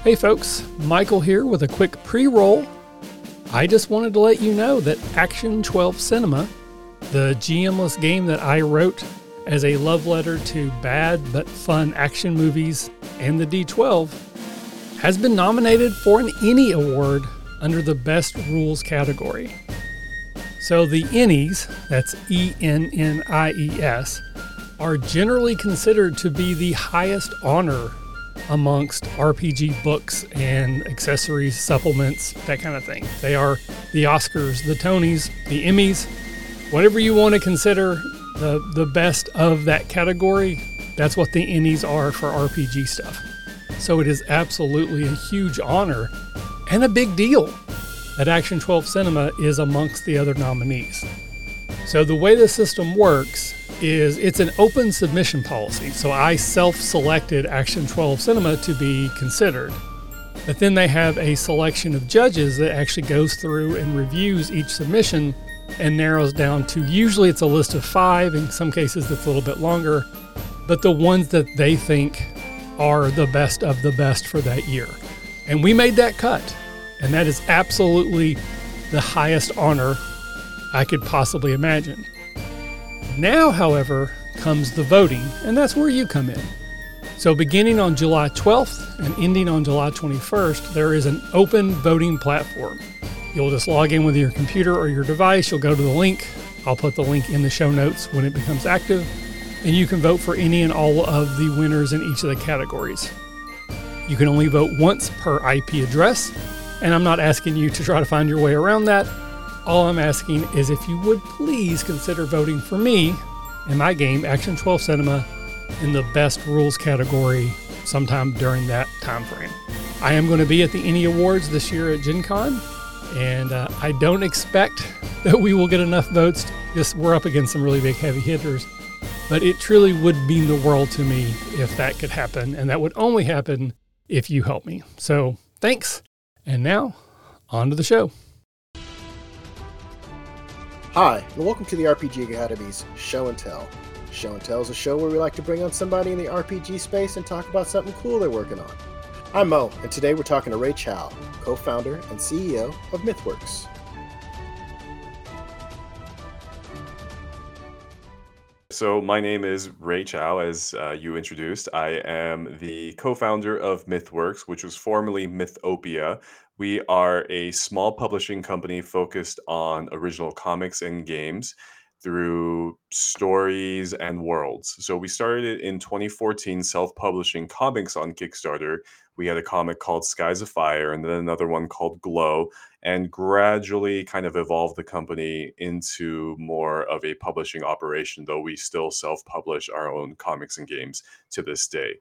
Hey folks, Michael here with a quick pre-roll. I just wanted to let you know that Action 12 Cinema, the GM-less game that I wrote as a love letter to bad but fun action movies and the D12, has been nominated for an ENnie Award under the Best Rules category. So the ENnies, that's ENNIES, are generally considered to be the highest honor amongst RPG books and accessories, supplements, that kind of thing. They are the Oscars, the Tonys, the Emmys, whatever you want to consider the best of that category. That's what the ENnies are for RPG stuff. So it is absolutely a huge honor and a big deal that Action 12 Cinema is amongst the other nominees. So the way the system works is it's an open submission policy. So I self-selected Action 12 Cinema to be considered. But then they have a selection of judges that actually goes through and reviews each submission and narrows down to, usually it's a list of 5, in some cases it's a little bit longer, but the ones that they think are the best of the best for that year. And we made that cut. And that is absolutely the highest honor I could possibly imagine. Now, however, comes the voting, and that's where you come in. So beginning on July 12th and ending on July 21st, there is an open voting platform. You'll just log in with your computer or your device. You'll go to the link. I'll put the link in the show notes when it becomes active, and you can vote for any and all of the winners in each of the categories. You can only vote once per IP address, and I'm not asking you to try to find your way around that. All I'm asking is if you would please consider voting for me and my game, Action 12 Cinema, in the Best Rules category sometime during that time frame. I am going to be at the ENnie Awards this year at Gen Con, and I don't expect that we will get enough votes. We're up against some really big heavy hitters, but it truly would mean the world to me if that could happen, and that would only happen if you help me. So thanks, and now on to the show. Hi, and welcome to the RPG Academy's Show and Tell. Show and Tell is a show where we like to bring on somebody in the RPG space and talk about something cool they're working on. I'm Mo, and today we're talking to Ray Chow, co-founder and CEO of MythWorks. So my name is Ray Chow, as you introduced. I am the co-founder of MythWorks, which was formerly Mythopia. We are a small publishing company focused on original comics and games through stories and worlds. So we started it in 2014, self-publishing comics on Kickstarter. We had a comic called Skies of Fire and then another one called Glow, and gradually kind of evolved the company into more of a publishing operation, though we still self-publish our own comics and games to this day.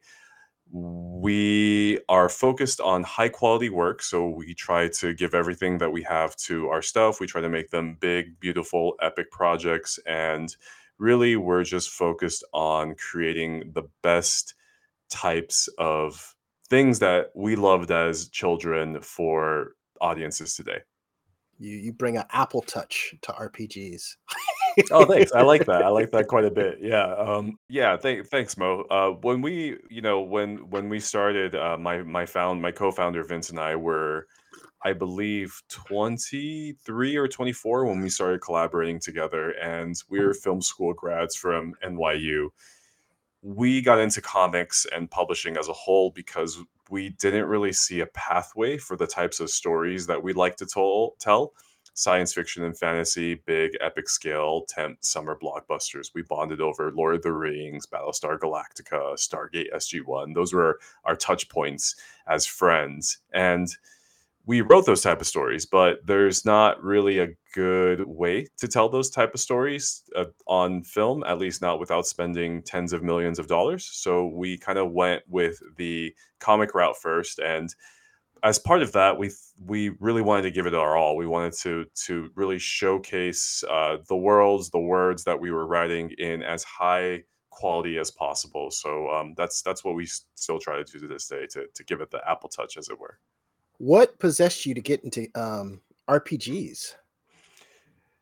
We are focused on high quality work, so we try to give everything that we have to our stuff. We try to make them big, beautiful, epic projects, and really we're just focused on creating the best types of things that we loved as children for audiences today. You bring an Apple touch to RPGs. Oh, thanks. I like that. I like that quite a bit. Yeah. Thanks, Mo. When we started, my co-founder Vince and I were, I believe, 23 or 24 when we started collaborating together, and we were film school grads from NYU. We got into comics and publishing as a whole because we didn't really see a pathway for the types of stories that we like to tell. Science fiction and fantasy, big epic scale, summer blockbusters. We bonded over Lord of the Rings, Battlestar Galactica, Stargate SG-1. Those were our touch points as friends. And we wrote those type of stories, but there's not really a good way to tell those type of stories on film, at least not without spending tens of millions of dollars. So we kind of went with the comic route first, and as part of that, we really wanted to give it our all. We wanted to really showcase the worlds, the words that we were writing in as high quality as possible. So that's what we still try to do to this day, to give it the Apple touch, as it were. What possessed you to get into RPGs?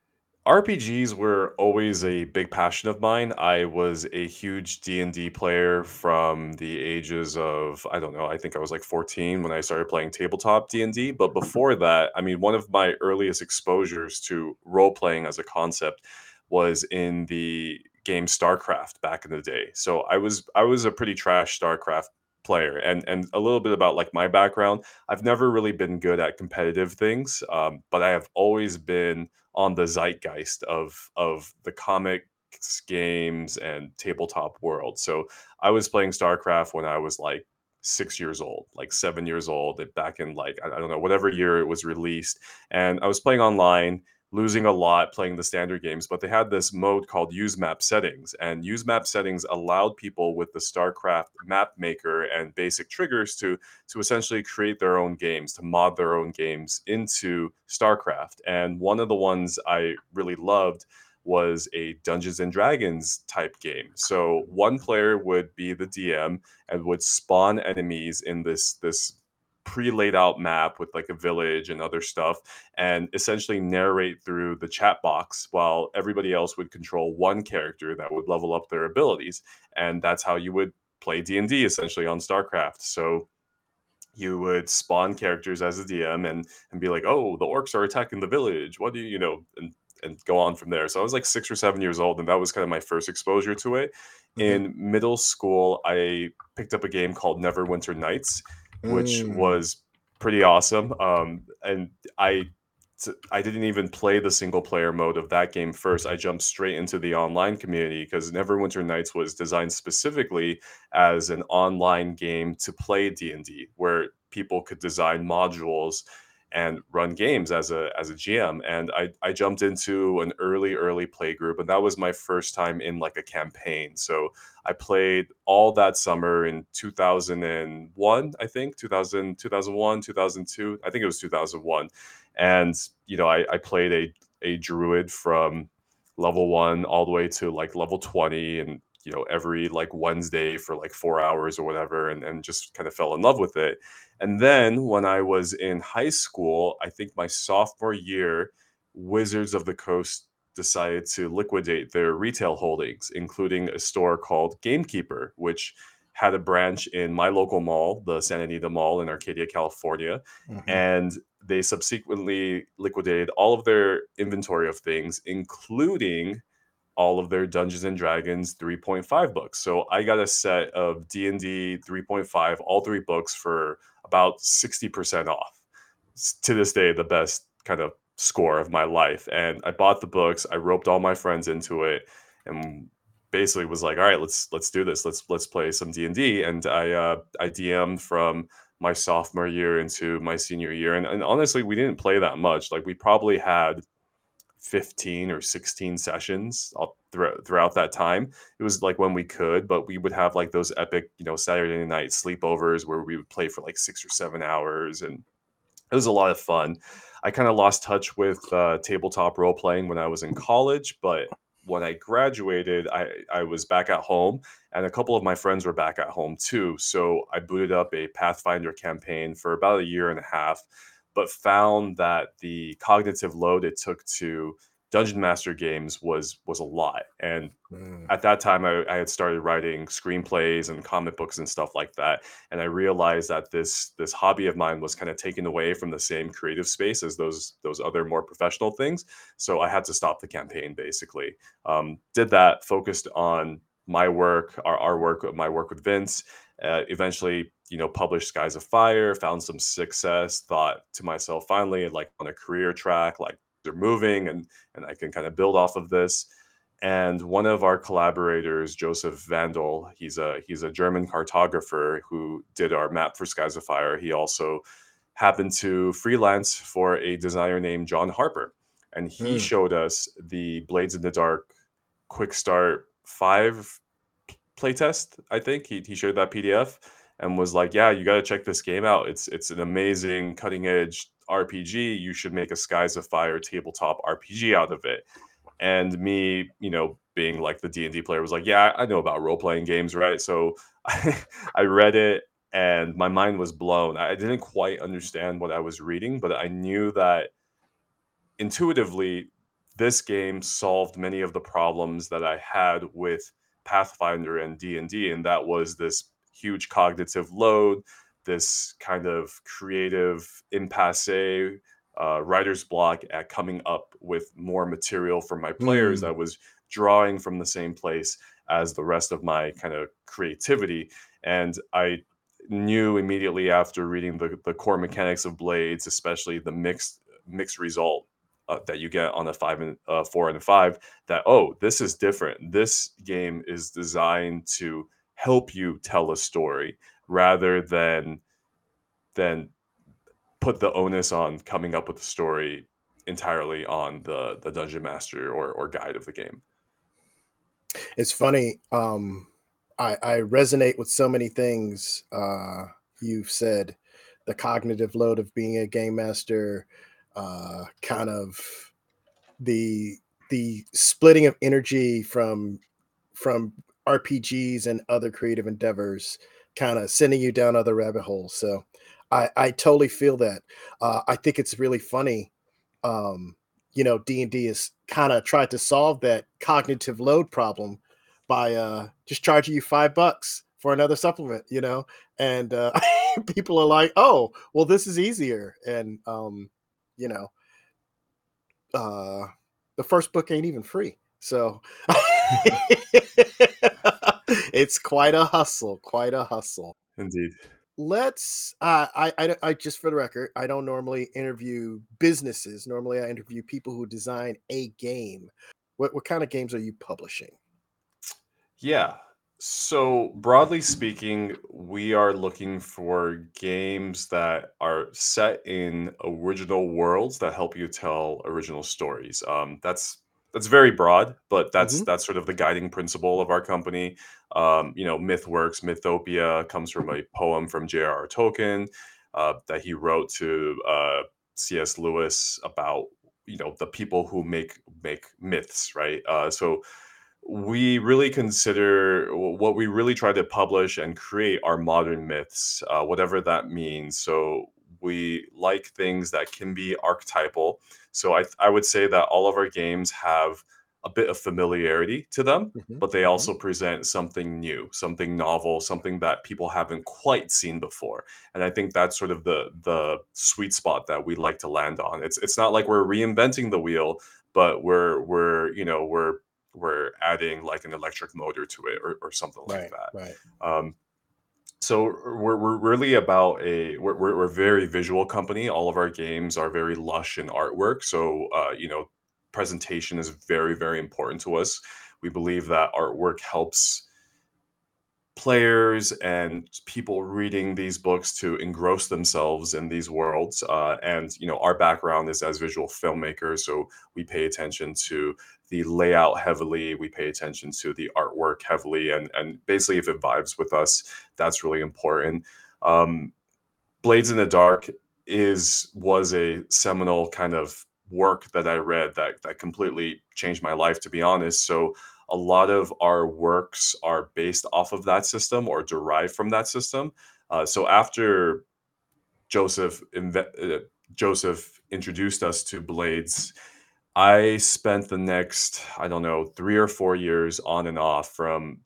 RPGs were always a big passion of mine. I was a huge D&D player from the ages of, I don't know, I think I was like 14 when I started playing tabletop D&D. But before that, I mean, one of my earliest exposures to role playing as a concept was in the game StarCraft back in the day. So I was a pretty trash StarCraft player. And a little bit about like my background. I've never really been good at competitive things, but I have always been on the zeitgeist of the comics, games, and tabletop world. So I was playing StarCraft when I was like 6 years old, like 7 years old, back in like I don't know whatever year it was released, and I was playing online. Losing a lot playing the standard games, but they had this mode called use map settings, and use map settings allowed people with the StarCraft map maker and basic triggers to essentially create their own games, to mod their own games into StarCraft. And one of the ones I really loved was a Dungeons and Dragons type game. So one player would be the DM and would spawn enemies in this pre-laid out map with like a village and other stuff, and essentially narrate through the chat box while everybody else would control one character that would level up their abilities. And that's how you would play D&D essentially on StarCraft. So you would spawn characters as a DM and be like, "Oh, the orcs are attacking the village. What do you know?" And go on from there. So I was like 6 or 7 years old, and that was kind of my first exposure to it. Mm-hmm. In middle school, I picked up a game called Neverwinter Nights, which Mm. was pretty awesome. And I didn't even play the single player mode of that game first. I jumped straight into the online community because Neverwinter Nights was designed specifically as an online game to play D&D, where people could design modules and run games as a GM. And I jumped into an early play group, and that was my first time in like a campaign. So I played all that summer in 2001, I think 2001, 2002. I think it was 2001. And I played a druid from level 1 all the way to like level 20, and every like Wednesday for like 4 hours or whatever, and just kind of fell in love with it. And then when I was in high school, I think my sophomore year, Wizards of the Coast decided to liquidate their retail holdings, including a store called Gamekeeper, which had a branch in my local mall, the Santa Anita Mall in Arcadia, California. Mm-hmm. And they subsequently liquidated all of their inventory of things, including all of their Dungeons and Dragons 3.5 books. So I got a set of D&D 3.5, all three books for about 60% off. To this day, the best kind of score of my life. And I bought the books, I roped all my friends into it, and basically was like, all right, let's do this. Let's play some D&D. And I DM'd from my sophomore year into my senior year. And honestly, we didn't play that much. Like we probably had 15 or 16 sessions throughout that time. It was like when we could, but we would have like those epic, Saturday night sleepovers where we would play for like 6 or 7 hours, and it was a lot of fun. I kind of lost touch with tabletop role playing when I was in college, but when I graduated, I was back at home, and a couple of my friends were back at home too. So I booted up a Pathfinder campaign for about a year and a half, but found that the cognitive load it took to Dungeon Master games was a lot. And Mm. at that time, I had started writing screenplays and comic books and stuff like that, and I realized that this hobby of mine was kind of taken away from the same creative space as those other more professional things. So I had to stop the campaign basically. Did that, focused on my work, our work, my work with Vince. Eventually, published Skies of Fire, found some success. Thought to myself, finally, like on a career track, like they're moving, and I can kind of build off of this. And one of our collaborators, Joseph Vandal, he's a German cartographer who did our map for Skies of Fire. He also happened to freelance for a designer named John Harper, and he Mm. showed us the Blades in the Dark Quick Start 5 playtest. I think he showed that PDF and was like, "Yeah, you got to check this game out. It's an amazing cutting edge RPG. You should make a Skies of Fire tabletop RPG out of it." And me, being like the D&D player, was like, yeah, I know about role-playing games, right? So I read it, and my mind was blown. I didn't quite understand what I was reading, but I knew that intuitively this game solved many of the problems that I had with Pathfinder and D&D, and that was this huge cognitive load, this kind of creative impasse, writer's block at coming up with more material for my players Hmm. that was drawing from the same place as the rest of my kind of creativity. And I knew immediately after reading the core mechanics of Blades, especially the mixed result that you get on a 4 and a 5, that this is different. This game is designed to help you tell a story rather than put the onus on coming up with a story entirely on the dungeon master or guide of the game. It's funny. I resonate with so many things you've said. The cognitive load of being a game master, kind of the splitting of energy from RPGs and other creative endeavors, kind of sending you down other rabbit holes. So I totally feel that. I think it's really funny. Um, D&D has kind of tried to solve that cognitive load problem by just charging you $5 for another supplement, and people are like, oh, well, this is easier. And you know, uh the first book ain't even free, so it's quite a hustle. Indeed. Let's I just for the record, I don't normally interview businesses. Normally I interview people who design a game. What kind of games are you publishing? Yeah. So, broadly speaking, we are looking for games that are set in original worlds that help you tell original stories. That's very broad, but that's Hmm. that's sort of the guiding principle of our company. MythWorks, Mythopia comes from a poem from J.R.R. Tolkien that he wrote to C.S. Lewis about the people who make myths, right? So we really consider what we really try to publish and create are modern myths, whatever that means. So we like things that can be archetypal. So I would say that all of our games have a bit of familiarity to them, Hmm. but they Hmm. also present something new, something novel, something that people haven't quite seen before. And I think that's sort of the sweet spot that we like to land on. It's not like we're reinventing the wheel, but we're adding like an electric motor to it or something like Right, that. right. Um, so we're really about we're a very visual company. All of our games are very lush in artwork. So presentation is very, very important to us. We believe that artwork helps players and people reading these books to engross themselves in these worlds. And our background is as visual filmmakers, so we pay attention to the layout heavily. We pay attention to the artwork heavily, and basically, if it vibes with us, that's really important. Um, Blades in the Dark was a seminal kind of work that I read that completely changed my life, to be honest. So a lot of our works are based off of that system or derived from that system. So after Joseph Joseph introduced us to Blades, I spent the next, I don't know, 3 or 4 years on and off from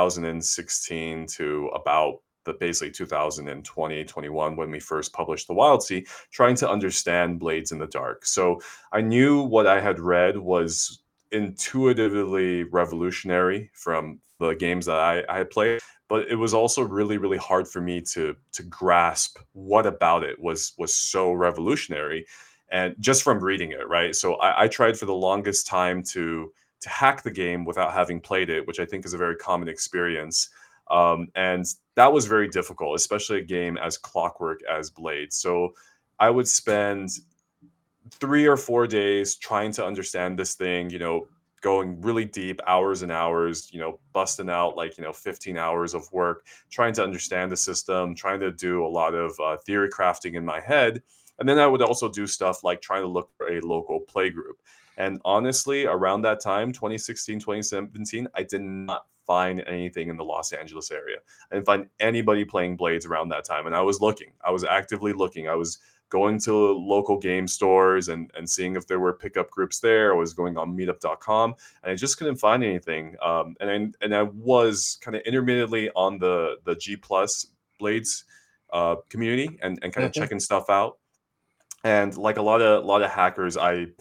2016 to about the basically 2020, 21 when we first published The Wild Sea, trying to understand Blades in the Dark. So I knew what I had read was intuitively revolutionary from the games that I had played, but it was also really, really hard for me to grasp what about it was so revolutionary, and just from reading it, right? So I tried for the longest time to hack the game without having played it, which I think is a very common experience. And that was very difficult, especially a game as clockwork as Blade. So I would spend 3 or 4 days trying to understand this thing, going really deep, hours and hours, busting out like, 15 hours of work, trying to understand the system, trying to do a lot of theory crafting in my head. And then I would also do stuff like trying to look for a local play group. And honestly, around that time, 2016, 2017, I did not find anything in the Los Angeles area. I didn't find anybody playing Blades around that time. And I was looking, I was actively looking. I was going to local game stores and seeing if there were pickup groups there. I was going on meetup.com, and I just couldn't find anything. And I was kind of intermittently on the G Plus Blades community and kind of checking stuff out. And like a lot of hackers,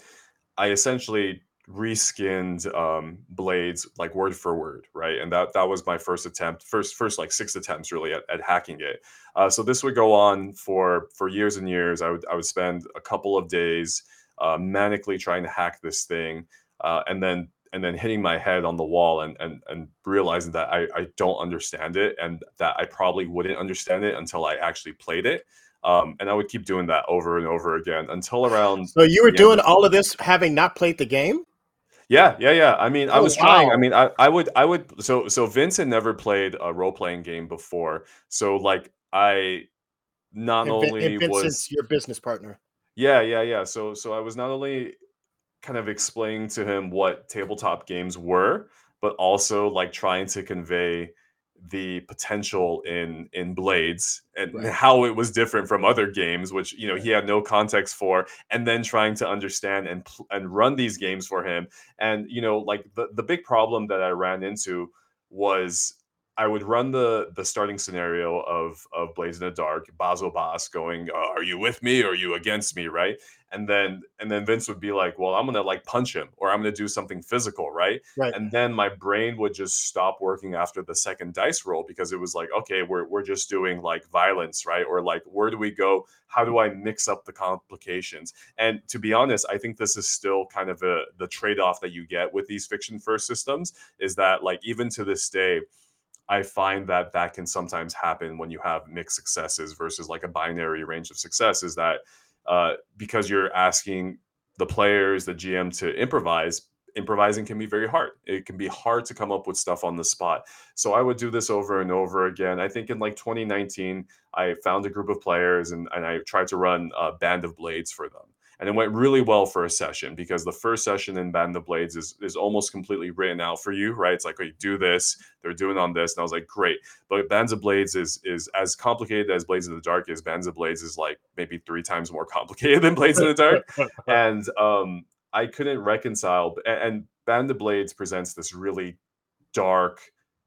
I essentially reskinned Blades like word for word, right? And that was my first attempt, first like 6 attempts really at hacking it. So this would go on for years and years. I would spend a couple of days manically trying to hack this thing, and then hitting my head on the wall and realizing that I don't understand it, and that I probably wouldn't understand it until I actually played it. And I would keep doing that over and over again until around So you were the end doing of all of this having not played the game? yeah. I mean, I Oh was trying. I wow! mean, I would. So Vincent never played a role playing game before. So like I not And only was Vincent's your business partner. yeah. So I was not only kind of explaining to him what tabletop games were, but also like trying to convey the potential in Blades and Right. how it was different from other games, which he had no context for, and then trying to understand and run these games for him. And like the big problem that I ran into was I would run the starting scenario of Blades in the Dark, Basil Boss going, "Are you with me or are you against me?" Right? And then Vince would be like, "Well, I'm gonna like punch him or I'm gonna do something physical, right?" Right. And then my brain would just stop working after the second dice roll because it was like, okay, we're just doing like violence, right? Or like, where do we go? How do I mix up the complications? And to be honest, I think this is still kind of the trade-off that you get with these fiction first systems, is that like even to this day, I find that that can sometimes happen when you have mixed successes versus like a binary range of success. Is that because you're asking the players, the GM to improvise, improvising can be very hard. It can be hard to come up with stuff on the spot. So I would do this over and over again. I think in like 2019, I found a group of players and I tried to run a Band of Blades for them. And it went really well for a session because the first session in Band of Blades is almost completely written out for you, right? It's like, okay, do this, they're doing on this. And I was like, great. But Bands of Blades is as complicated as Blades in the Dark is. Bands of Blades is like maybe 3 times more complicated than Blades in the Dark. And I couldn't reconcile. And Band of Blades presents this really dark,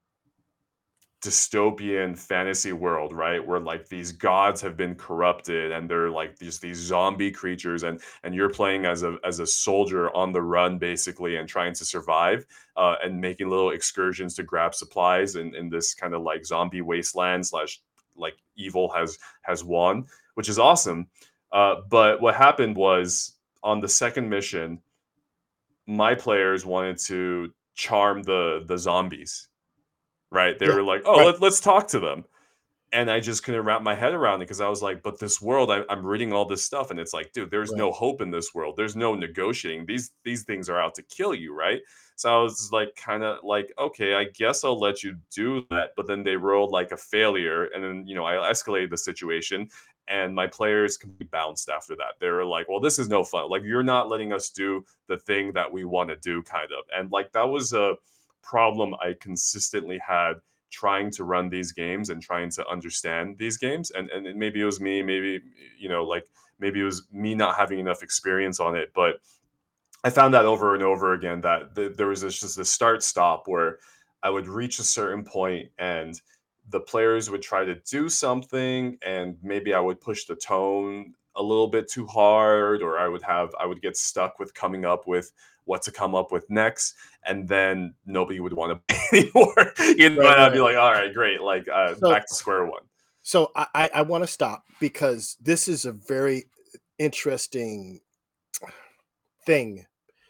dystopian fantasy world, right? Where like these gods have been corrupted and they're like these zombie creatures, and you're playing as a soldier on the run basically and trying to survive, and making little excursions to grab supplies in this kind of like zombie wasteland slash like evil has won, which is awesome. But what happened was on the second mission, my players wanted to charm the zombies, right? They Yeah. were like, "Oh, Right. let's talk to them." And I just couldn't wrap my head around it because I was like, "But this world, I'm reading all this stuff, and it's like, dude, there's Right. no hope in this world. There's no negotiating. These things are out to kill you, right?" So I was like, kind of like, "Okay, I guess I'll let you do that." But then they rolled like a failure, and then I escalated the situation, and my players completely bounced after that. They were like, "Well, this is no fun. Like, you're not letting us do the thing that we want to do, kind of." And like that was a problem I consistently had trying to run these games and trying to understand these games. And maybe it was me, maybe like maybe it was me not having enough experience on it. But I found that over and over again that there was just a start stop where I would reach a certain point and the players would try to do something, and maybe I would push the tone a little bit too hard, or I would get stuck with coming up with what to come up with next, and then nobody would want to play anymore. And Right. I'd be Right. like, all right, great, like So back to square one. so I want to stop because this is a very interesting thing.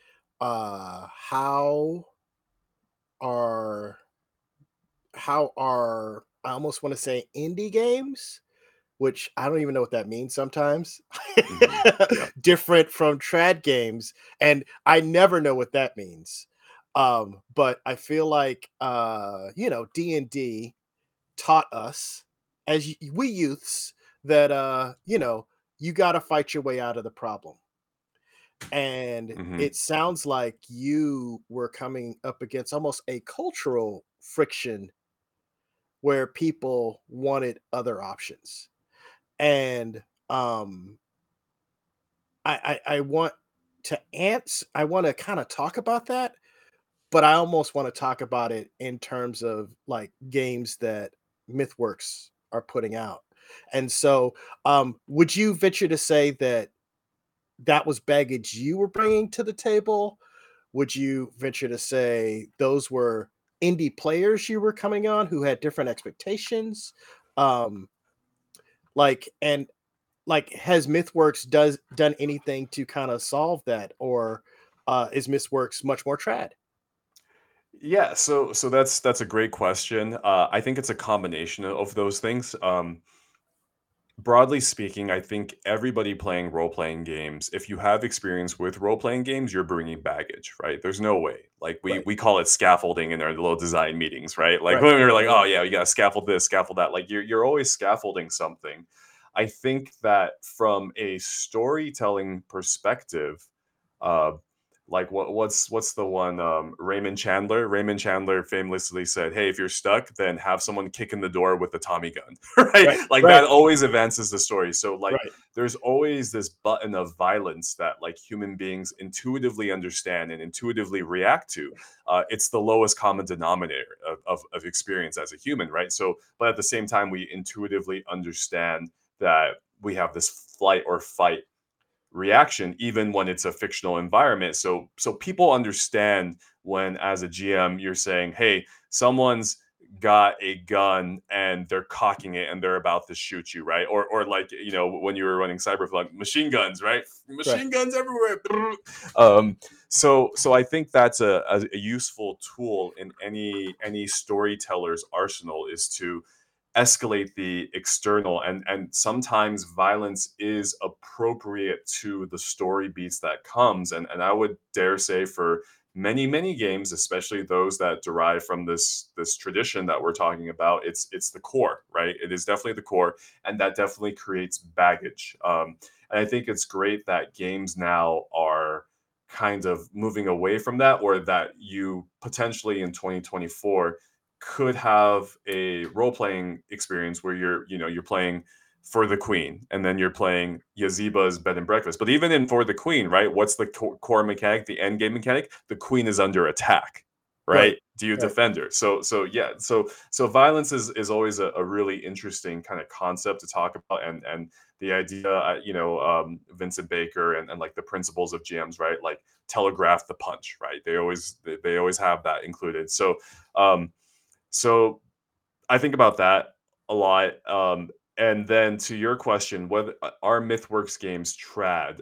How are I almost want to say indie games, which I don't even know what that means sometimes, Yeah. different from trad games, and I never know what that means. But I feel like D&D taught us as we youths that you got to fight your way out of the problem. And Hmm. it sounds like you were coming up against almost a cultural friction where people wanted other options. And I want I want to kind of talk about that, but I almost want to talk about it in terms of like games that MythWorks are putting out. And so, would you venture to say that that was baggage you were bringing to the table? Would you venture to say those were indie players you were coming on who had different expectations? Um, and like, has MythWorks done anything to kind of solve that, or is MythWorks much more trad? Yeah, so that's a great question. I think it's a combination of those things. Broadly speaking, I think everybody playing role playing games, if you have experience with role playing games, you're bringing baggage, right? There's no way. Like Right, we call it scaffolding in our little design meetings, right? Like right, when we were like, oh yeah, you got to scaffold this, scaffold that. Like you're always scaffolding something. I think that from a storytelling perspective, uh, like what's the one Raymond Chandler famously said, hey, if you're stuck, then have someone kick in the door with a Tommy gun. Right, right, like right, that always advances the story. So like right, there's always this button of violence that like human beings intuitively understand and intuitively react to. It's the lowest common denominator of experience as a human, right? So but at the same time we intuitively understand that we have this flight or fight reaction even when it's a fictional environment. So people understand when as a GM you're saying, hey, someone's got a gun and they're cocking it and they're about to shoot you, right? Or like, when you were running Cyberpunk, machine guns, right? right. Machine guns everywhere. So I think that's a useful tool in any storyteller's arsenal, is to escalate the external, and sometimes violence is appropriate to the story beats that comes, and I would dare say for many games, especially those that derive from this tradition that we're talking about, it's the core, right? It is definitely the core, and that definitely creates baggage. And I think it's great that games now are kind of moving away from that, or that you potentially in 2024 could have a role playing experience where you're playing for the queen, and then you're playing Yaziba's bed and breakfast. But even in for the queen, right? What's the core mechanic, the end game mechanic? The queen is under attack, Right, right? Do you right. defend her? So yeah. So violence is always a really interesting kind of concept to talk about, and the idea, Vincent Baker and like the principles of GMs, right? Like telegraph the punch, right? They always have that included. Um, so I think about that a lot. And then to your question, whether are MythWorks games trad?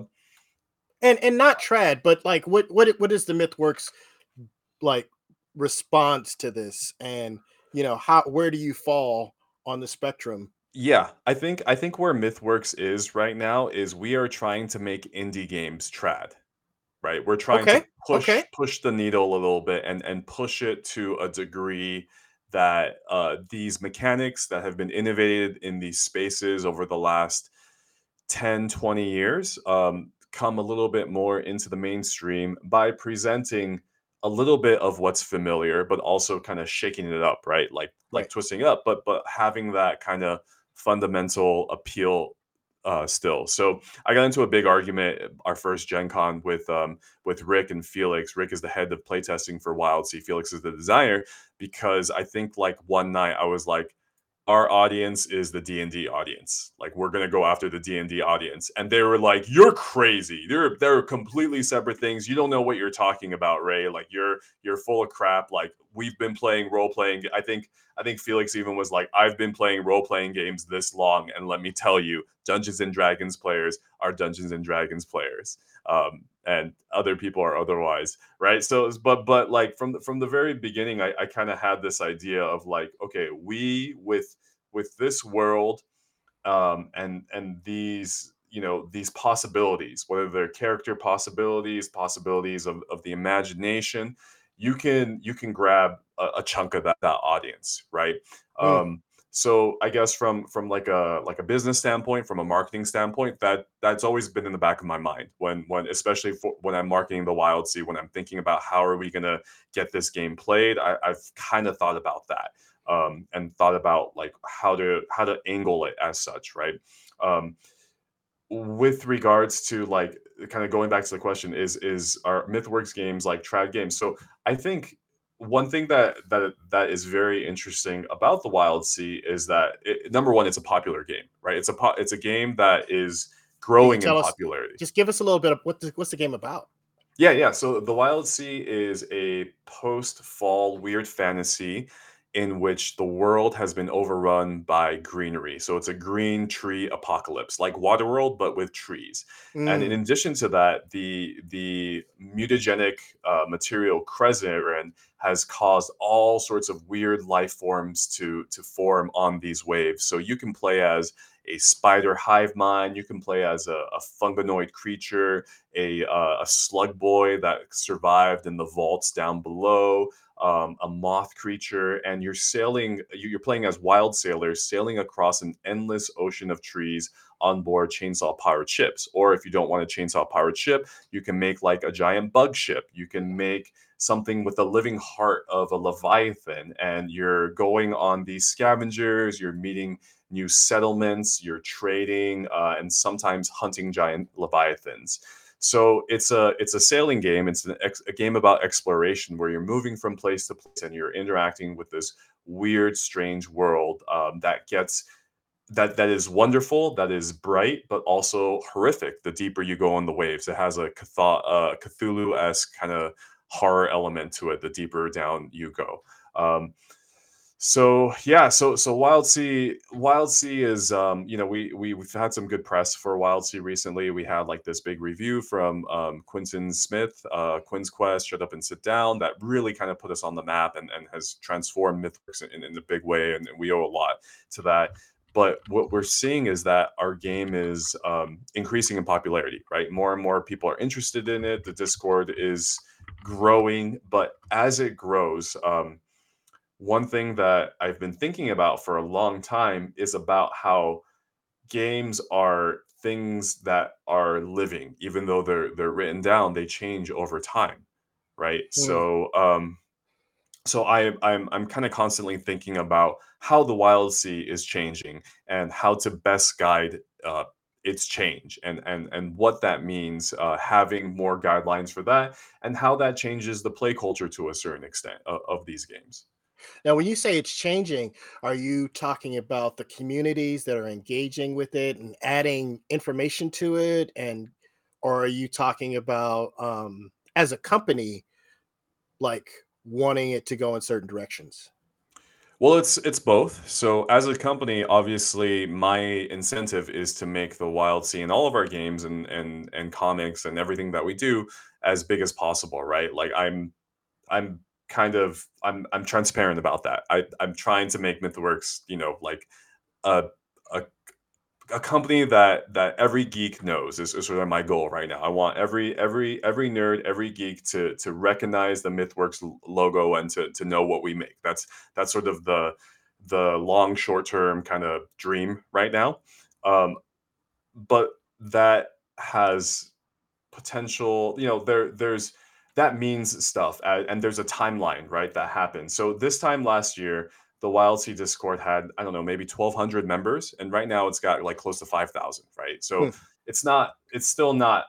And not trad, but like what is the MythWorks like response to this, and how where do you fall on the spectrum? Yeah, I think where MythWorks is right now is we are trying to make indie games trad, right? We're trying to Okay, push okay. push the needle a little bit and push it to a degree that these mechanics that have been innovated in these spaces over the last 10, 20 years come a little bit more into the mainstream by presenting a little bit of what's familiar, but also kind of shaking it up, right? Like Right. twisting it up, but having that kind of fundamental appeal still. So I got into a big argument our first Gen Con with Rick and Felix. Rick is the head of playtesting for Wild Sea. Felix is the designer, because I think like one night I was like, our audience is the D&D audience. Like we're going to go after the D&D audience. And they were like, you're crazy. They're completely separate things. You don't know what you're talking about, Ray. Like you're full of crap. Like we've been playing role playing. I think Felix even was like, I've been playing role playing games this long, and let me tell you, Dungeons and Dragons players are Dungeons and Dragons players. And other people are otherwise, right? So but like from the very beginning, I kind of had this idea of like, okay, we with this world, and these, these possibilities, whether they're character possibilities of the imagination, you can grab a chunk of that audience, right? Mm, So I guess from like a business standpoint, from a marketing standpoint, that's always been in the back of my mind when especially when I'm marketing the Wild Sea, when I'm thinking about how are we gonna get this game played, I've kind of thought about that, and thought about like how to angle it as such, right? Um, with regards to like kind of going back to the question, is are MythWorks games like trad games? So I think one thing that is very interesting about the Wild Sea is that number one, it's a popular game, right? It's a game that is Can you growing in tell us? popularity. Just give us a little bit of what's the game about? Yeah, yeah. So the Wild Sea is a post-fall weird fantasy in which the world has been overrun by greenery. So it's a green tree apocalypse, like Waterworld, but with trees. And in Mm. addition to that, the mutagenic material Krezerin has caused all sorts of weird life forms to form on these waves. So you can play as a spider hive mind, you can play as a funganoid creature, a slug boy that survived in the vaults down below, a moth creature, and you're sailing. You're playing as wild sailors sailing across an endless ocean of trees on board chainsaw powered ships. Or if you don't want a chainsaw powered ship, you can make like a giant bug ship. You can make something with the living heart of a leviathan, and you're going on these scavengers. You're meeting new settlements. You're trading, and sometimes hunting giant leviathans. So it's a sailing game. It's a game about exploration where you're moving from place to place and you're interacting with this weird, strange world that is wonderful, that is bright, but also horrific. The deeper you go on the waves, it has a Cthulhu esque kind of horror element to it. The deeper down you go. Um, so yeah, so Wild Sea is we've had some good press for Wild Sea recently. We had like this big review from Quinton Smith, Quinn's Quest, Shut Up and Sit Down, that really kind of put us on the map and has transformed MythWorks in a big way, and we owe a lot to that. But what we're seeing is that our game is increasing in popularity, right? More and more people are interested in it. The Discord is growing, but as it grows, one thing that I've been thinking about for a long time is about how games are things that are living, even though they're written down, they change over time, right? Mm. So I'm kind of constantly thinking about how the Wild Sea is changing and how to best guide its change, and what that means, having more guidelines for that, and how that changes the play culture to a certain extent of these games. Now, when you say it's changing, are you talking about the communities that are engaging with it and adding information to it, or are you talking about as a company like wanting it to go in certain directions? Well, it's both. So as a company, obviously my incentive is to make the Wild Sea and all of our games and comics and everything that we do as big as possible, right? Like I'm I'm transparent about that. I'm trying to make MythWorks, like a a a company that every geek knows is sort of my goal right now. I want every nerd, every geek to recognize the MythWorks logo and to know what we make. That's sort of the long short term kind of dream right now. Um, but that has potential. There's that means stuff, and there's a timeline, right, that happens. So this time last year, the Wild Sea Discord had, I don't know, maybe 1,200 members, and right now it's got like close to 5,000, right? So Hmm. it's still not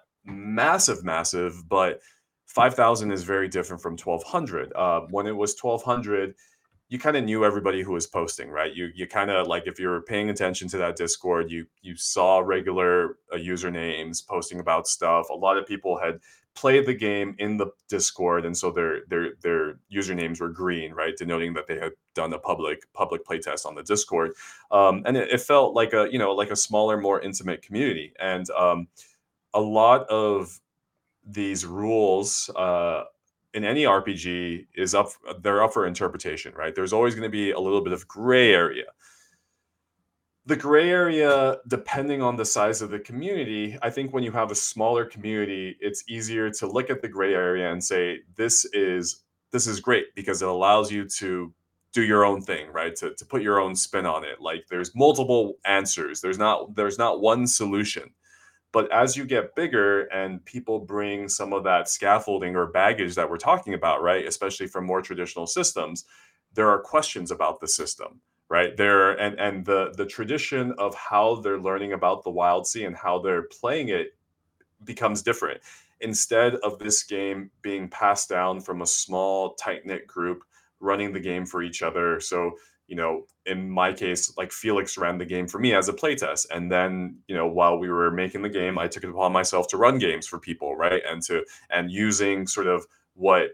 massive, but 5,000 is very different from 1,200. When it was 1,200, you kind of knew everybody who was posting, right? You kind of, like, if you were paying attention to that Discord, you saw regular usernames posting about stuff. A lot of people had played the game in the Discord, and so their usernames were green, right, denoting that they had done a public playtest on the Discord. And it felt like a smaller, more intimate community, and a lot of these rules in any RPG they're up for interpretation, right? There's always going to be a little bit of gray area. The gray area, depending on the size of the community, I think when you have a smaller community, it's easier to look at the gray area and say this is great because it allows you to do your own thing, right? To put your own spin on it. Like, there's multiple answers. There's not one solution. But as you get bigger and people bring some of that scaffolding or baggage that we're talking about, right, especially from more traditional systems, there are questions about the system, right? And the tradition of how they're learning about the Wild Sea and how they're playing it becomes different. Instead of this game being passed down from a small, tight knit group running the game for each other. So, in my case, like Felix ran the game for me as a playtest. And then, while we were making the game, I took it upon myself to run games for people, right? And using sort of what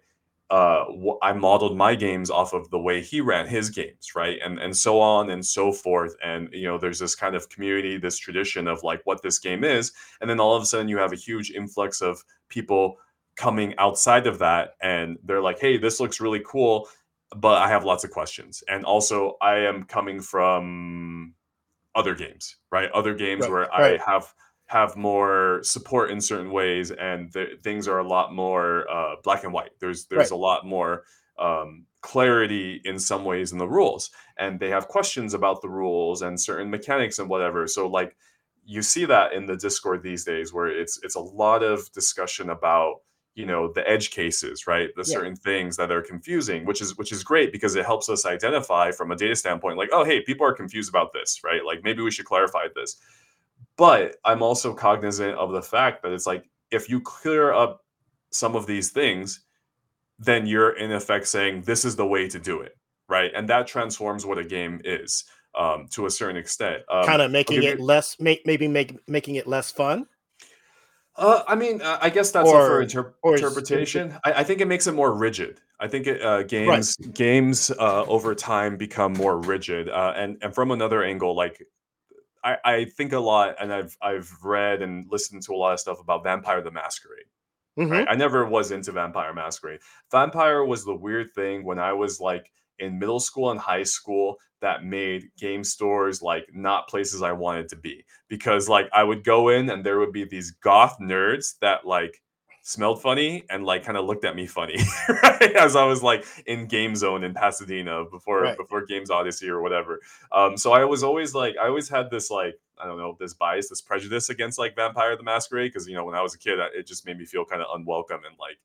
I modeled my games off of the way he ran his games, right? And so on and so forth. And there's this kind of community, this tradition of like what this game is, and then all of a sudden you have a huge influx of people coming outside of that, and they're like, "Hey, this looks really cool, but I have lots of questions." And also, I am coming from other games, right? Other games Right. where I Right. have more support in certain ways, and things are a lot more black and white. There's Right. a lot more clarity in some ways in the rules, and they have questions about the rules and certain mechanics and whatever. So like you see that in the Discord these days, where it's a lot of discussion about the edge cases, right? The Yeah. certain things that are confusing, which is great because it helps us identify from a data standpoint, like, oh, hey, people are confused about this, right? Like maybe we should clarify this. But I'm also cognizant of the fact that it's like if you clear up some of these things, then you're in effect saying this is the way to do it, right? And that transforms what a game is, to a certain extent. Kind of I'll making give it you less, making it less fun, I mean, I guess that's up for or is it interpretation. I think it makes it more rigid. I think right? games over time become more rigid, and from another angle, like I think a lot, and I've read and listened to a lot of stuff about Vampire the Masquerade. Right? Hmm. I never was into Vampire Masquerade. Vampire was the weird thing when I was like in middle school and high school that made game stores like not places I wanted to be, because like I would go in and there would be these goth nerds that like smelled funny and like kind of looked at me funny, right? As I was like in Game Zone in Pasadena Right. before Games Odyssey or whatever. So I was always like, I always had this like, I don't know, this bias, this prejudice against like Vampire the Masquerade, because when I was a kid, it just made me feel kind of unwelcome and like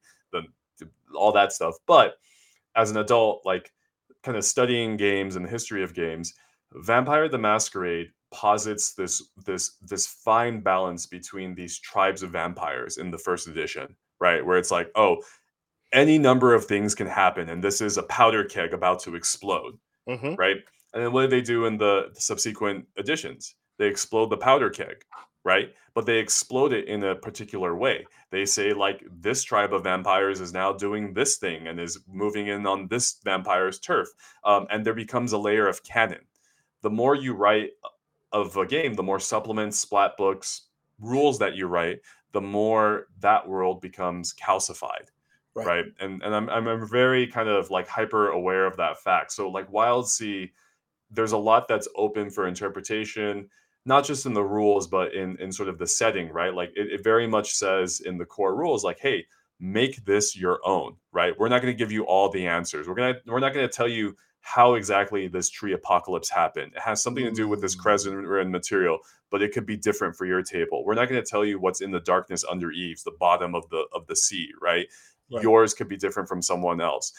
all that stuff. But as an adult, like kind of studying games and the history of games, Vampire the Masquerade posits this fine balance between these tribes of vampires in the first edition, right? Where it's like, oh, any number of things can happen, and this is a powder keg about to explode, Hmm. right? And then what do they do in the subsequent editions? They explode the powder keg, right? But they explode it in a particular way. They say, like, this tribe of vampires is now doing this thing and is moving in on this vampire's turf. And there becomes a layer of canon. The more you write of a game, the more supplements, splat books, rules that you write, the more that world becomes calcified, Right. right? And I'm very kind of like hyper aware of that fact. So like Wild Sea, there's a lot that's open for interpretation, not just in the rules, but in sort of the setting, right? Like it very much says in the core rules, like, hey, make this your own, right? We're not going to give you all the answers. We're not going to tell you how exactly this tree apocalypse happened. It has something to do with this Mm. Krezrin material, but it could be different for your table. We're not going to tell you what's in the darkness under eaves, the bottom of the sea, right? Right. Yours could be different from someone else.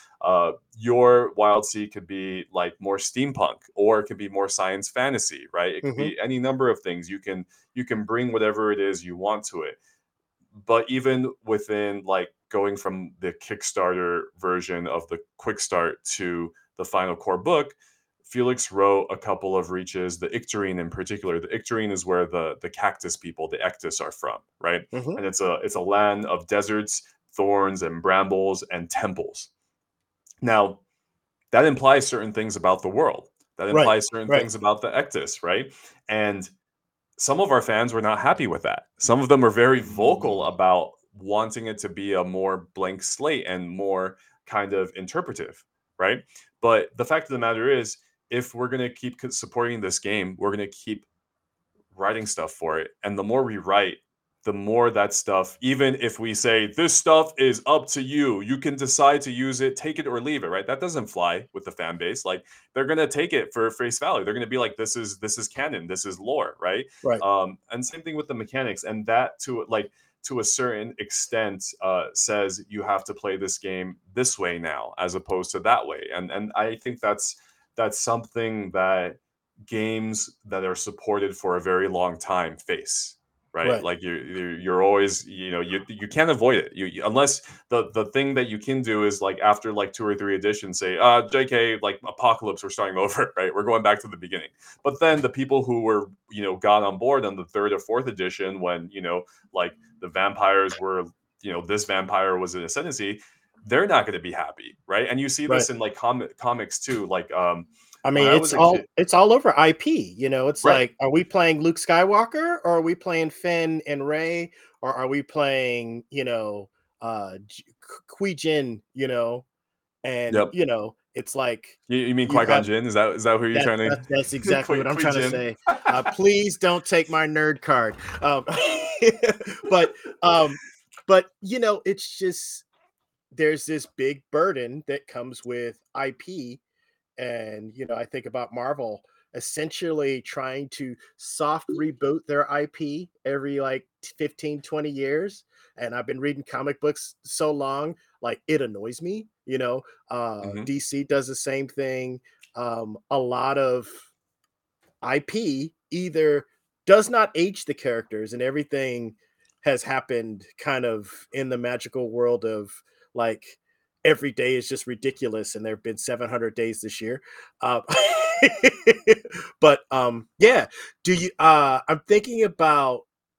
Your Wild Sea could be like more steampunk, or it could be more science fantasy, right? It could Hmm. be any number of things. You can bring whatever it is you want to it. But even within like going from the Kickstarter version of the quick start to the final core book, Felix wrote a couple of reaches, the Ictarine in particular. The Ictarine is where the cactus people, the Ectus, are from, right? Hmm. And it's a land of deserts, thorns and brambles and temples. Now, that implies certain things about the world. That Right. implies certain Right. things about the Ectus, right? And some of our fans were not happy with that. Some of them are very vocal Mm. about wanting it to be a more blank slate and more kind of interpretive, right? But the fact of the matter is, if we're going to keep supporting this game, we're going to keep writing stuff for it. And the more we write, the more that stuff, even if we say this stuff is up to you, you can decide to use it, take it or leave it, right? That doesn't fly with the fan base. Like they're gonna take it for face value. They're gonna be like, this is canon, this is lore, right? Right. And same thing with the mechanics, and that to a certain extent says you have to play this game this way now as opposed to that way. And I think that's something that games that are supported for a very long time face, right? Right. Like you're always, you can't avoid it. Unless the thing that you can do is like after like 2 or 3 editions say, JK, like Apocalypse, we're starting over, right? We're going back to the beginning. But then the people who were, got on board on the 3rd or 4th edition when, like the vampires were, this vampire was an ascendancy, they're not going to be happy, right? And you see Right. this in like comics too. Like I when mean, I was a kid, it's all over IP. You know, it's right? like, are we playing Luke Skywalker, or are we playing Finn and Rey, or are we playing, Qui Jin, and Yep. it's like You mean you Qui Gon have Jinn? Is that who you're that. trying That's to exactly what I'm Qui trying to Jin? say. Please don't take my nerd card. But um, but it's just there's this big burden that comes with IP. And I think about Marvel essentially trying to soft reboot their IP every like 15, 20 years. And I've been reading comic books so long, like it annoys me. Mhm. DC does the same thing. A lot of IP either does not age the characters, and everything has happened kind of in the magical world of like every day is just ridiculous, and there have been 700 days this year. Uh, but yeah, I'm thinking about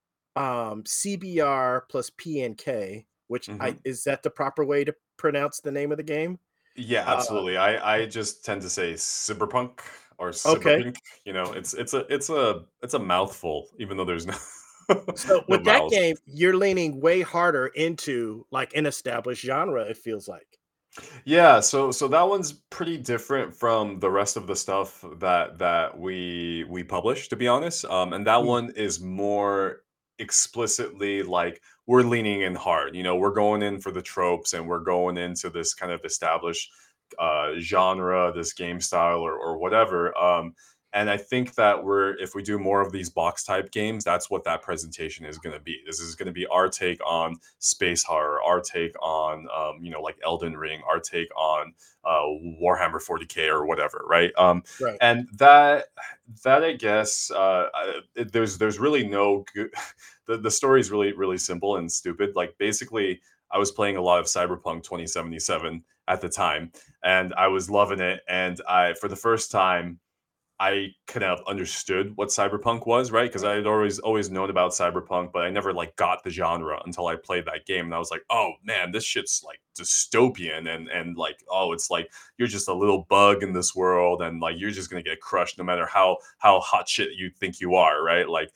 CBR plus PNK, which I Mhm. is that the proper way to pronounce the name of the game? Yeah, Uh, absolutely. I just tend to say cyberpunk or okay. cyberpunk. It's a mouthful, even though there's no So no with that mouth. game, you're leaning way harder into like an established genre, it feels like. Yeah, so that one's pretty different from the rest of the stuff that we publish, to be honest. And that Mm, one is more explicitly like we're leaning in hard. We're going in for the tropes and we're going into this kind of established genre, this game style or whatever. And I think that if we do more of these box type games, that's what that presentation is going to be. This is going to be our take on space horror, our take on like Elden Ring, our take on Warhammer 40K or whatever, right? right. And that I guess there's really no good. The story is really really simple and stupid. Like basically, I was playing a lot of Cyberpunk 2077 at the time, and I was loving it. And I, for the first time, I kind of understood what cyberpunk was, right? Because I had always known about cyberpunk, but I never like got the genre until I played that game, and I was like, oh man, this shit's like dystopian, and like, oh, it's like you're just a little bug in this world, and like you're just gonna get crushed no matter how hot shit you think you are, right? Like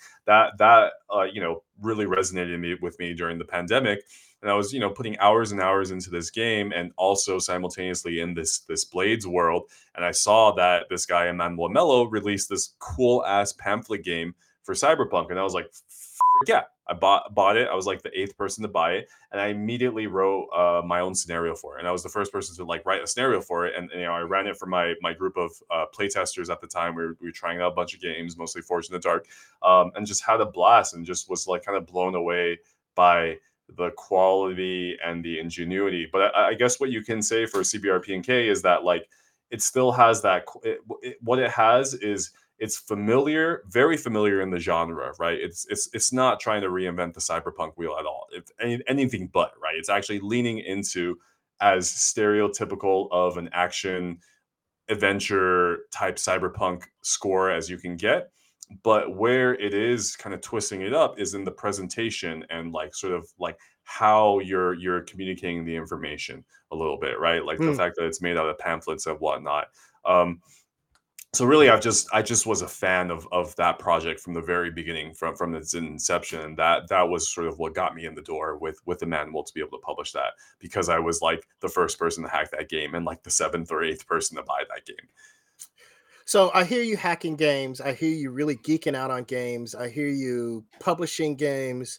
that really resonated with me during the pandemic, and I was putting hours and hours into this game, and also simultaneously in this Blades world, and I saw that this guy Emmanuel Mello released this cool ass pamphlet game for Cyberpunk, and I was like, yeah, I bought it. I was like the 8th person to buy it, and I immediately wrote my own scenario for it. And I was the first person to like write a scenario for it, and I ran it for my group of playtesters at the time. We were trying out a bunch of games, mostly Forge in the Dark, and just had a blast, and just was like kind of blown away by the quality and the ingenuity. But I guess what you can say for CBRP and K is that like it still has that what it has is it's familiar, very familiar in the genre, right? It's not trying to reinvent the cyberpunk wheel at all. It's anything but, right? It's actually leaning into as stereotypical of an action adventure type cyberpunk score as you can get. But where it is kind of twisting it up is in the presentation and like sort of like how you're communicating the information a little bit, right? Like the Mm. fact that it's made out of pamphlets and whatnot. Um, so really, I just was a fan of that project from the very beginning, from its inception, and that was sort of what got me in the door with the manual to be able to publish that, because I was like the first person to hack that game and like the 7th or 8th person to buy that game. So I hear you hacking games. I hear you really geeking out on games. I hear you publishing games.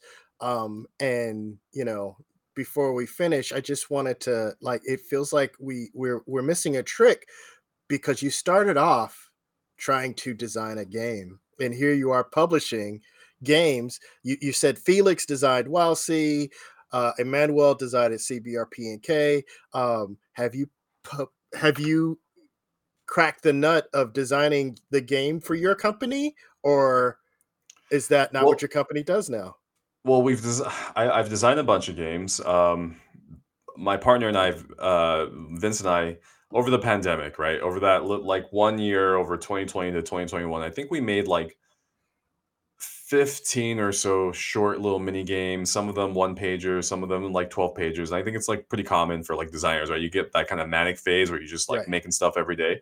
And before we finish, I just wanted to like it feels like we're missing a trick because you started off trying to design a game, and here you are publishing games. You said Felix designed WildC, Emmanuel designed CBRP and K. Have you have you crack the nut of designing the game for your company, or is that not what Well, your company does now? well, I've designed a bunch of games. My partner and Vince and I, over the pandemic, right, over that like 1 year, over 2020 to 2021, I think we made like 15 or so short little mini games, some of them one pagers, some of them like 12 pages. And I think it's like pretty common for like designers, right? You get that kind of manic phase where you're just like Right. making stuff every day.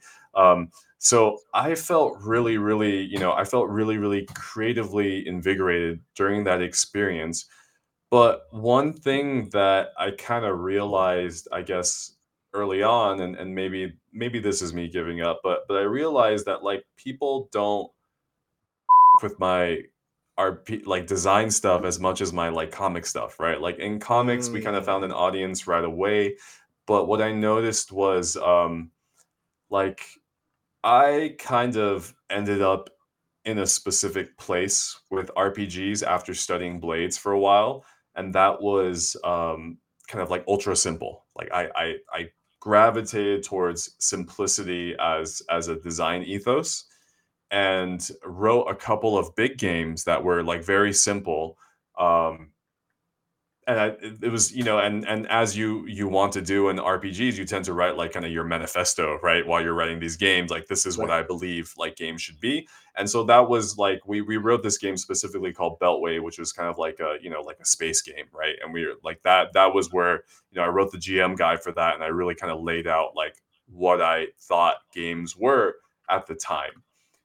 So I felt really, I felt really creatively invigorated during that experience. But one thing that I kind of realized, I guess, early on, and maybe this is me giving up, but I realized that like people don't with my RP like design stuff as much as my like comic stuff, right? Like in comics, we kind of found an Mm, audience right away. But what I noticed was like I kind of ended up in a specific place with RPGs after studying Blades for a while. And that was kind of like ultra simple. Like I gravitated towards simplicity as a design ethos and wrote a couple of big games that were like very simple. Um, and it was, and as you want to do in RPGs, you tend to write like kind of your manifesto, right? While you're writing these games, like this is what right. I believe like games should be. And so that was like we wrote this game specifically called Beltway, which was kind of like a like a space game, right? And we were like that was where I wrote the GM guide for that, and I really kind of laid out like what I thought games were at the time,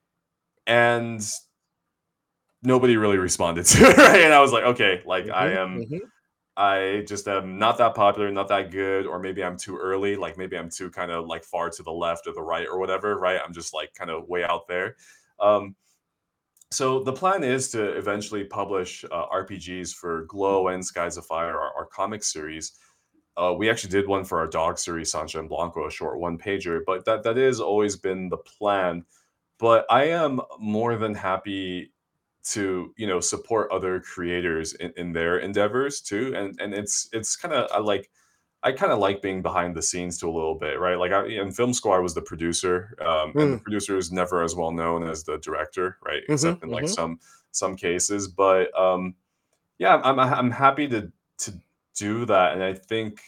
and nobody really responded to it, right? And I was like, okay, like Hmm. Hmm. I just am not that popular, not that good, or maybe I'm too early, like maybe I'm too kind of like far to the left or the right or whatever, right? I'm just like kind of way out there. Um, so the plan is to eventually publish RPGs for Glow and Skies of Fire, our comic series. We actually did one for our dog series, Sancho and Blanco, a short one pager, but that has always been the plan. But I am more than happy to support other creators in their endeavors too, and it's kind of I kind of like being behind the scenes too a little bit, right? Like in Film School, I was the producer, and the Mm, producer is never as well known as the director, right? hmm. Except in like Hmm. some cases, but yeah, I'm happy to do that, and I think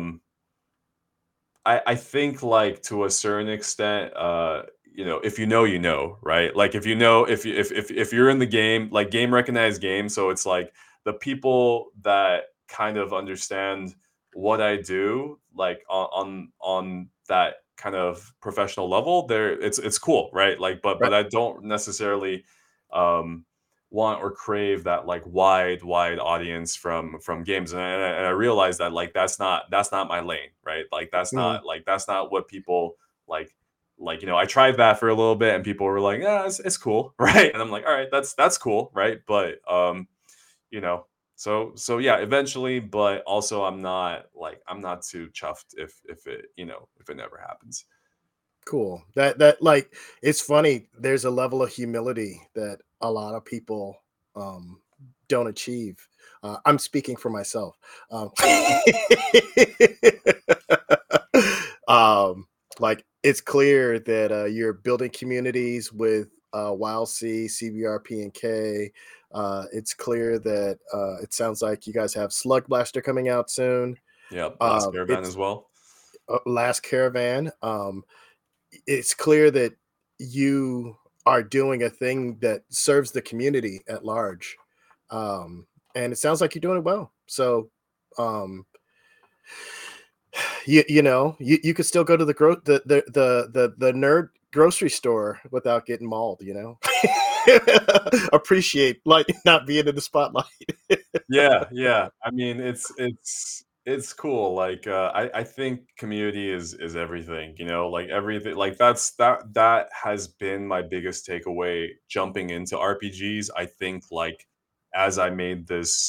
I think like to a certain extent, if you know, right? Like if you know if you're in the game, like game recognized game, so it's like the people that kind of understand what I do, like on that kind of professional level, there it's cool, right? Like, but Right. I don't necessarily um want or crave that like wide audience from games, and I realize that like that's not my lane, right? Like Mm, that's not what people like I tried that for a little bit and people were like, yeah, it's cool right? And I'm like, all right, that's cool, right? But you know so yeah, eventually, but also I'm not too chuffed if it if it never happens. cool. That like it's funny. There's a level of humility that a lot of people um, don't achieve. I'm speaking for myself. Um, like it's clear that you're building communities with WildC, CBRP, and K. It's clear that it sounds like you guys have Slug Blaster coming out soon. Yep, Last Caravan It's as well. Last Caravan. It's clear that you are doing a thing that serves the community at large. And it sounds like you're doing it well. So, um, you could still go to the nerd grocery store without getting mauled, Appreciate like not being in the spotlight. Yeah. I mean, it's cool. Like I think community is everything, like everything like that has been my biggest takeaway jumping into RPGs. I think like as I made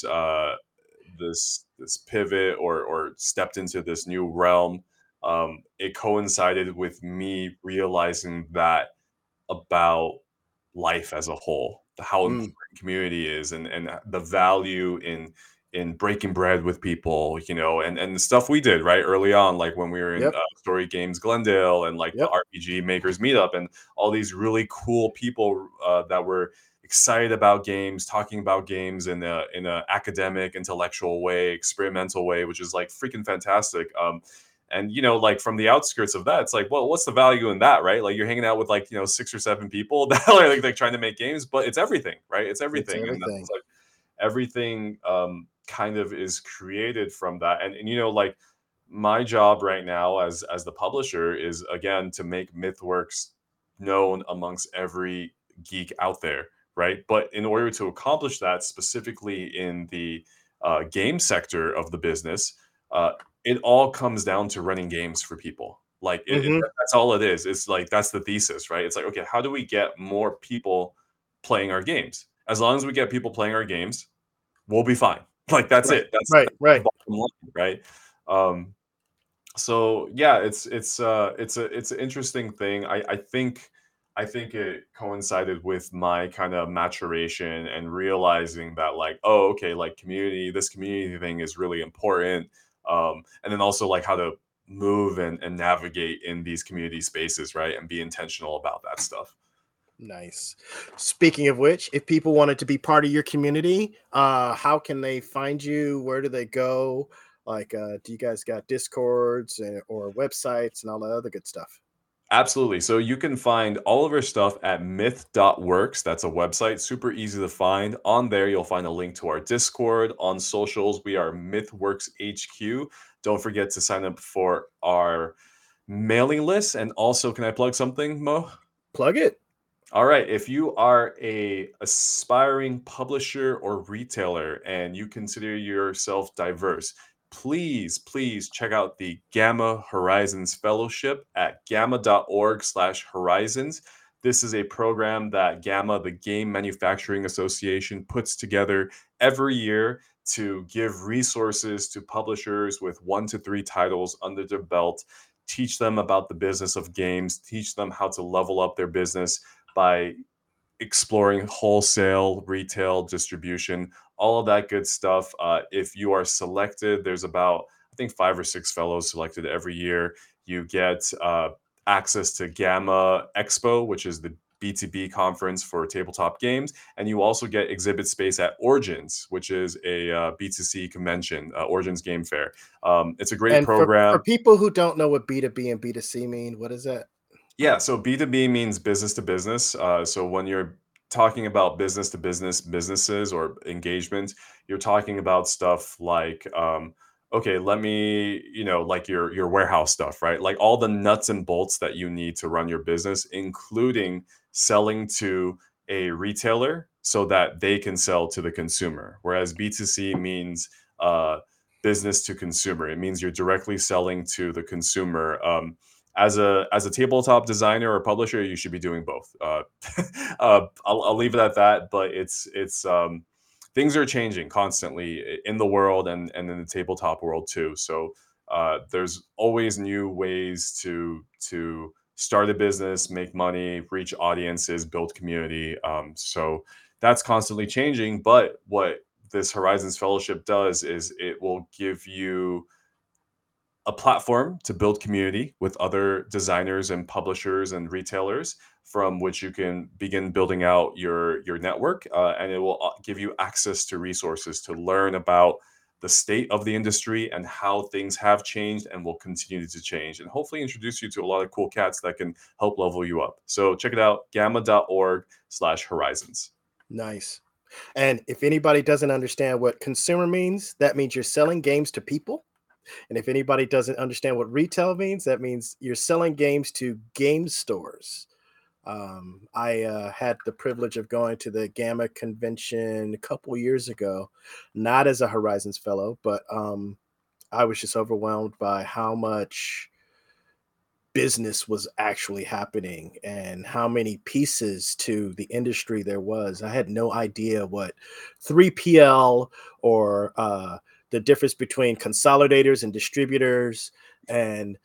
this pivot or stepped into this new realm, it coincided with me realizing that about life as a whole, how Mm, important community is, and the value in breaking bread with people, and the stuff we did right early on, like when we were in Yep. Story Games Glendale and like the Yep. RPG Makers Meetup and all these really cool people that were excited about games, talking about games in a academic, intellectual way, experimental way, which is like freaking fantastic. And like from the outskirts of that, it's like, well, what's the value in that, right? Like you're hanging out with like 6 or 7 people that are like trying to make games, but it's everything, right? It's It's everything, and everything. that's like everything kind of is created from that. And like my job right now as the publisher is again to make MythWorks known amongst every geek out there, right? But in order to accomplish that, specifically in the game sector of the business, uh, it all comes down to running games for people. Like Hmm. that's all it is. It's like that's the thesis, right? It's like, okay, how do we get more people playing our games? As long as we get people playing our games, we'll be fine. Like that's Right. it. That's Right. the Right. bottom line, right? Um, so yeah, it's an interesting thing. I think it coincided with my kind of maturation and realizing that like, oh, okay, like this community thing is really important. And then also like how to move and navigate in these community spaces, right? And be intentional about that stuff. Nice. Speaking of which, if people wanted to be part of your community, how can they find you? Where do they go? Like, do you guys got discords or websites and all that other good stuff? Absolutely. So you can find all of our stuff at myth.works. That's a website, super easy to find. On there, you'll find a link to our Discord. On socials, we are MythWorks HQ. Don't forget to sign up for our mailing list. And also, can I plug something, Mo? Plug it. All right, if you are a aspiring publisher or retailer and you consider yourself diverse, please check out the Gamma Horizons Fellowship at gamma.org/horizons. This is a program that Gamma, the Game Manufacturing Association, puts together every year to give resources to publishers with 1 to 3 titles under their belt, teach them about the business of games, teach them how to level up their business by exploring wholesale, retail, distribution, all of that good stuff. If you are selected, there's about, I think, 5 or 6 fellows selected every year. You get access to Gamma Expo, which is the B2B conference for tabletop games. And you also get exhibit space at Origins, which is a B2C convention, Origins Game Fair. It's a great And for program. people who don't know what B2B and B2C mean, what is that? Yeah, so B2B means business to business. So when you're talking about business to business businesses or engagement, you're talking about stuff like, okay, let me, like your warehouse stuff, right? Like all the nuts and bolts that you need to run your business, including selling to a retailer so that they can sell to the consumer. Whereas B2C means business to consumer. It means you're directly selling to the consumer. As a tabletop designer or publisher, you should be doing both. I'll leave it at that. But it's things are changing constantly in the world and in the tabletop world too. So there's always new ways to start a business, make money, reach audiences, build community. So that's constantly changing. But what this Horizons Fellowship does is it will give you a platform to build community with other designers and publishers and retailers from which you can begin building out your network, and it will give you access to resources to learn about the state of the industry and how things have changed and will continue to change, and hopefully introduce you to a lot of cool cats that can help level you up. So check it out, gamma.org/horizons. Nice. And if anybody doesn't understand what consumer means, that means you're selling games to people. And if anybody doesn't understand what retail means, that means you're selling games to game stores. I had the privilege of going to the Gamma convention a couple years ago, not as a Horizons fellow, but I was just overwhelmed by how much business was actually happening and how many pieces to the industry there was. I had no idea what 3PL or the difference between consolidators and distributors. And,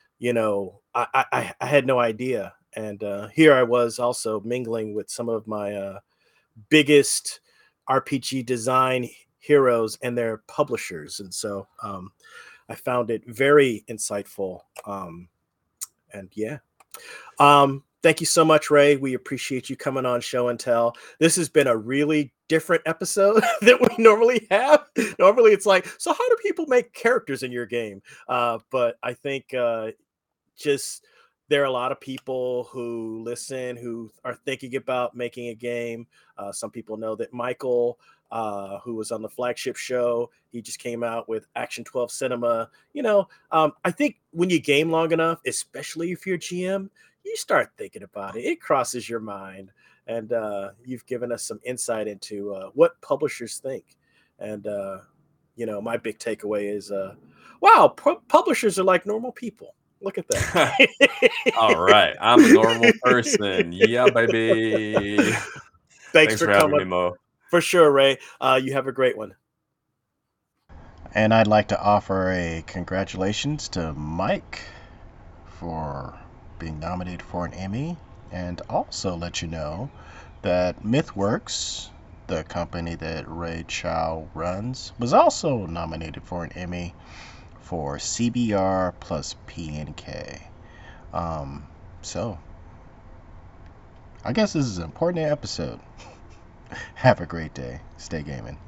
I had no idea. And here I was also mingling with some of my biggest RPG design heroes and their publishers. And so I found it very insightful. And yeah. Thank you so much, Ray. We appreciate you coming on Show and Tell. This has been a really different episode than we normally have. Normally it's like, so how do people make characters in your game? But I think just there are a lot of people who listen, who are thinking about making a game. Some people know that Michael, who was on the flagship show, he just came out with Action 12 Cinema. I think when you game long enough, especially if you're GM, you start thinking about it. It crosses your mind. And you've given us some insight into what publishers think. And, my big takeaway is, wow, publishers are like normal people. Look at that. All right. I'm a normal person. Yeah, baby. Thanks for having coming. me, Mo. For sure, Ray. You have a great one. And I'd like to offer a congratulations to Mike for being nominated for an Emmy, and also let you know that MythWorks, the company that Ray Chow runs, was also nominated for an Emmy for CBR plus PNK. So I guess this is an important episode. Have a great day. Stay gaming.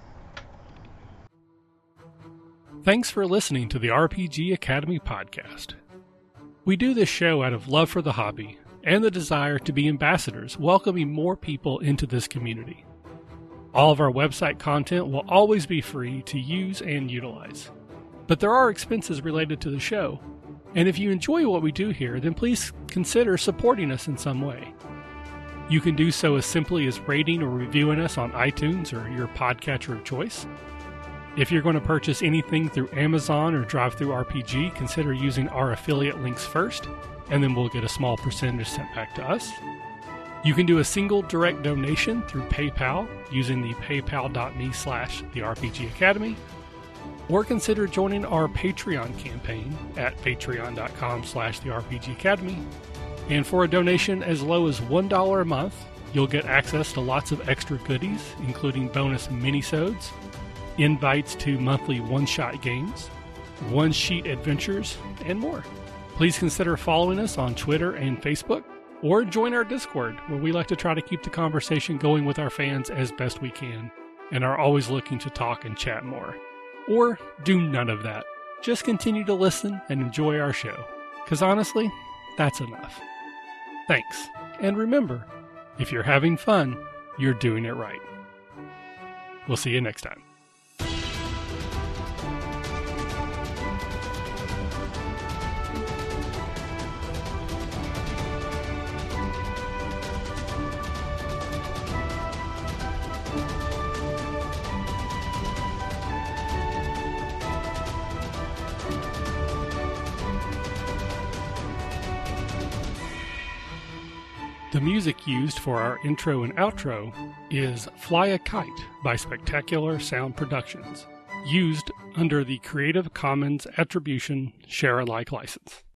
Thanks for listening to the RPG Academy podcast. We do this show out of love for the hobby and the desire to be ambassadors, welcoming more people into this community. All of our website content will always be free to use and utilize. But there are expenses related to the show, and if you enjoy what we do here, then please consider supporting us in some way. You can do so as simply as rating or reviewing us on iTunes or your podcatcher of choice. If you're going to purchase anything through Amazon or DriveThruRPG, consider using our affiliate links first, and then we'll get a small percentage sent back to us. You can do a single direct donation through PayPal using the paypal.me/therpgacademy, or consider joining our Patreon campaign at patreon.com/therpgacademy. And for a donation as low as $1 a month, you'll get access to lots of extra goodies, including bonus minisodes, invites to monthly one-shot games, one-sheet adventures, and more. Please consider following us on Twitter and Facebook, or join our Discord, where we like to try to keep the conversation going with our fans as best we can, and are always looking to talk and chat more. Or do none of that. Just continue to listen and enjoy our show, because honestly, that's enough. Thanks, and remember, if you're having fun, you're doing it right. We'll see you next time. The music used for our intro and outro is Fly a Kite by Spectacular Sound Productions, used under the Creative Commons Attribution Share-alike license.